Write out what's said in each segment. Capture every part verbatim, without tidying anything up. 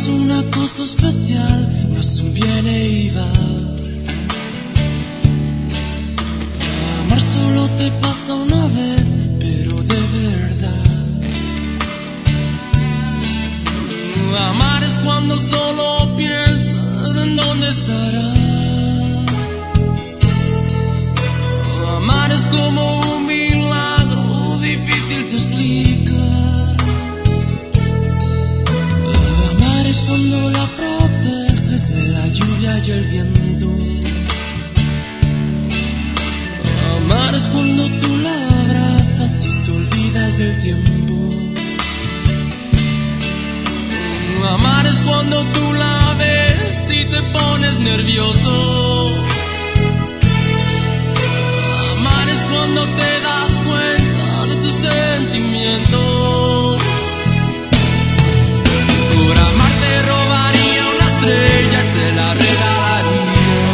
es una cosa especial, no es un viene y va. Amar solo te pasa una vez, pero de verdad. Amar es cuando solo piensas en dónde estará. Amar es como un milagro, difícil de explicar. Amar es cuando la proteges de la lluvia y el viento. Amar es cuando tú la abrazas y te olvidas del tiempo. Amar es cuando tú la ves y te pones nervioso. Amar es cuando te das cuenta de tus sentimientos. Por amar te robaría una estrella y te la regalaría.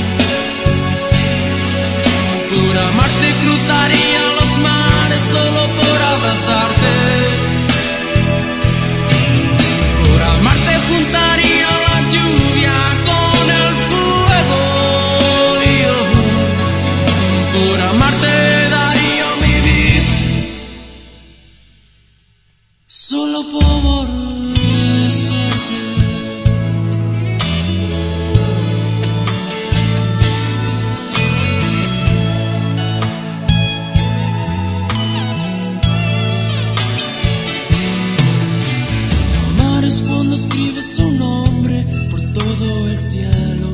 Por amar te cruzaría los mares solo por abrazarte. Por amar te juntaría la lluvia con el fuego. Y yo, por amar te daría mi vida, solo por besarte. Amar es cuando escribes un nombre por todo el cielo.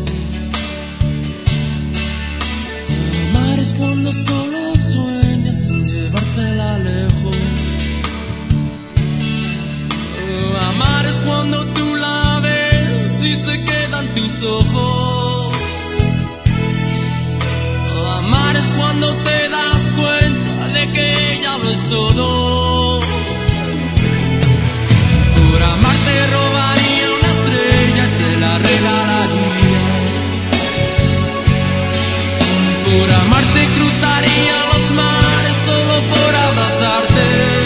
Amar es cuando solo sueñas sin llevártela lejos. Amar es cuando tú la ves y se quedan tus ojos. Amar es cuando te das cuenta de que ella lo es todo. Por amar te robaría una estrella y te la regalaría. Por amar te cruzaría los mares solo por abrazarte.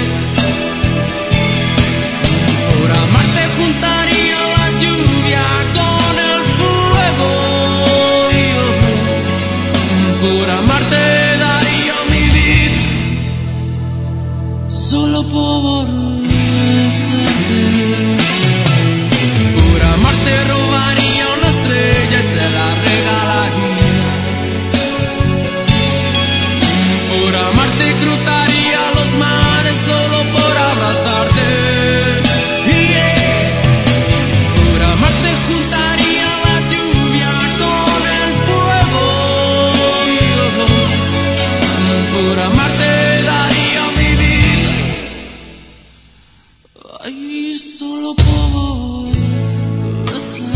Por amar te juntaría la lluvia con el fuego. Y yo, por amar te daría mi vida, solo por besarte. Por amar te robaría una estrella y te la regalaría. Por amar te cruzaría los mares solo por abrazarte. Yeah. Por amar te juntaría la lluvia con el fuego. Yeah. Por amar te daría mi vida, ay, solo por besar.